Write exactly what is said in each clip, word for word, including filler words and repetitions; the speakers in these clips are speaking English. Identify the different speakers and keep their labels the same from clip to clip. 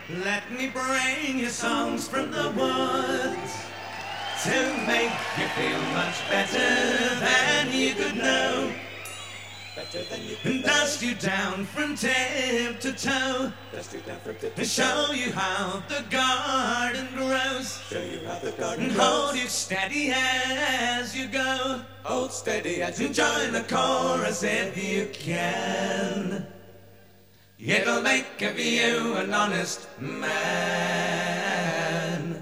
Speaker 1: Let me bring you songs from the woods to make you feel much better than you could know.
Speaker 2: Better than you could
Speaker 1: Dust you down from tip to toe.
Speaker 2: Dust you down from tip to
Speaker 1: And show you how the garden grows.
Speaker 2: Show you how the garden
Speaker 1: And
Speaker 2: grows.
Speaker 1: hold you steady as you go.
Speaker 2: Hold steady as you
Speaker 1: And join the chorus if you can. It'll make of you an honest man.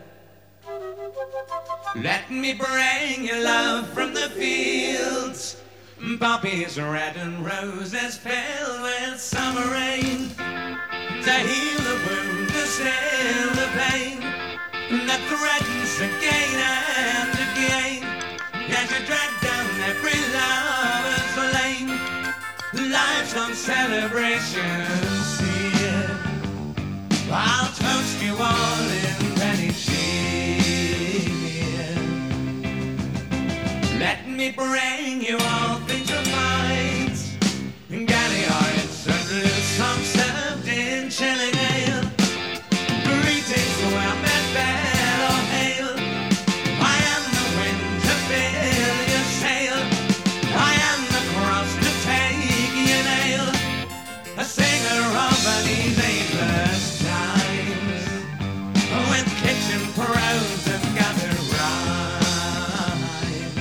Speaker 1: Let me bring you love from the fields. Poppies red and roses filled with summer rain. To heal the wound, to still the pain that threatens again and again. As you drag down every lover's lane, life's long celebrations here. I'll toast you all in penny cheer. Let me bring you all things of mine. Galley hearts and loose songs served in chilling ale. Greetings, well met, bad or hail. I am the wind to fill your sail. I am the cross to take your nail. A singer of these ageless times, with kitchen prose and gutter rhymes.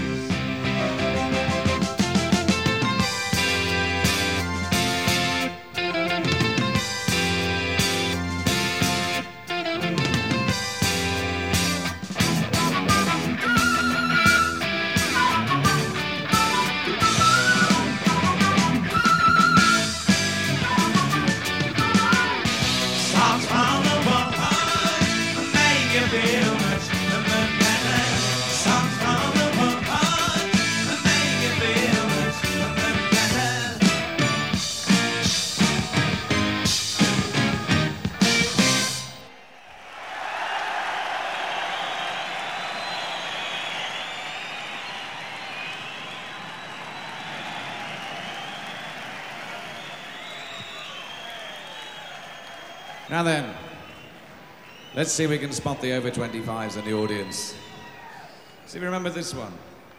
Speaker 1: Songs from the world make you feel much better. Songs from the world make you feel much better.
Speaker 3: Now then, let's see if we can spot the over twenty-fives in the audience. See if you remember this one.